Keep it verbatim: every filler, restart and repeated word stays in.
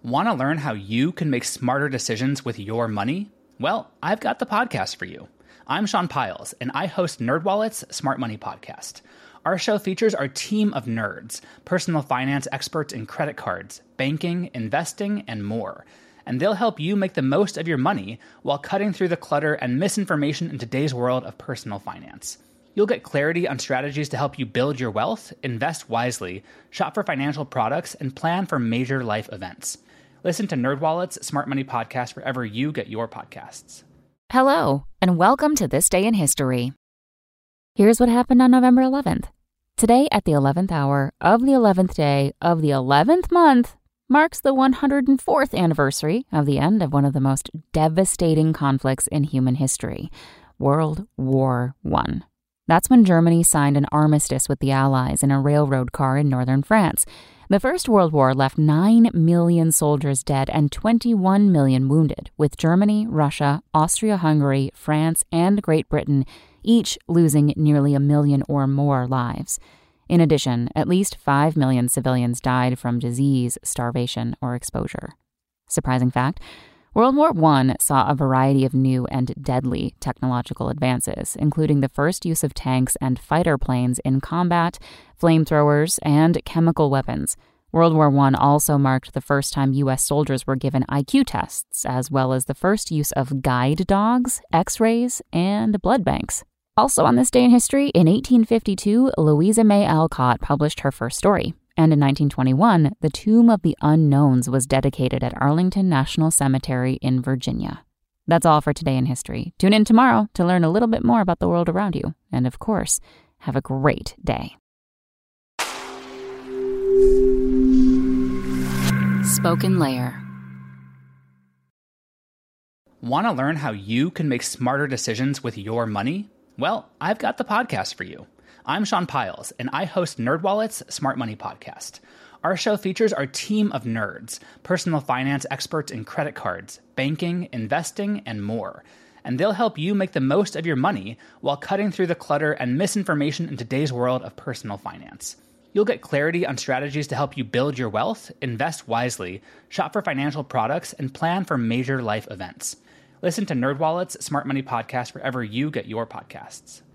Want to learn how you can make smarter decisions with your money? Well, I've got the podcast for you. I'm Sean Pyles, and I host NerdWallet's Smart Money Podcast. Our show features our team of nerds, personal finance experts in credit cards, banking, investing, and more. And they'll help you make the most of your money while cutting through the clutter and misinformation in today's world of personal finance. You'll get clarity on strategies to help you build your wealth, invest wisely, shop for financial products, and plan for major life events. Listen to NerdWallet's Smart Money Podcast wherever you get your podcasts. Hello, and welcome to This Day in History. Here's what happened on November eleventh. Today, at the eleventh hour of the eleventh day of the eleventh month, marks the one hundred fourth anniversary of the end of one of the most devastating conflicts in human history, World War One. That's when Germany signed an armistice with the Allies in a railroad car in northern France. The First World War left nine million soldiers dead and twenty-one million wounded, with Germany, Russia, Austria-Hungary, France, and Great Britain each losing nearly a million or more lives. In addition, at least five million civilians died from disease, starvation, or exposure. Surprising fact, World War One saw a variety of new and deadly technological advances, including the first use of tanks and fighter planes in combat, flamethrowers, and chemical weapons. World War One also marked the first time U S soldiers were given I Q tests, as well as the first use of guide dogs, x-rays, and blood banks. Also on this day in history, in eighteen fifty-two, Louisa May Alcott published her first story. And in nineteen twenty-one, the Tomb of the Unknowns was dedicated at Arlington National Cemetery in Virginia. That's all for today in history. Tune in tomorrow to learn a little bit more about the world around you. And of course, have a great day. Spoken Layer. Want to learn how you can make smarter decisions with your money? Well, I've got the podcast for you. I'm Sean Pyles, and I host NerdWallet's Smart Money Podcast. Our show features our team of nerds, personal finance experts in credit cards, banking, investing, and more. And they'll help you make the most of your money while cutting through the clutter and misinformation in today's world of personal finance. You'll get clarity on strategies to help you build your wealth, invest wisely, shop for financial products, and plan for major life events. Listen to NerdWallet's Smart Money Podcast wherever you get your podcasts.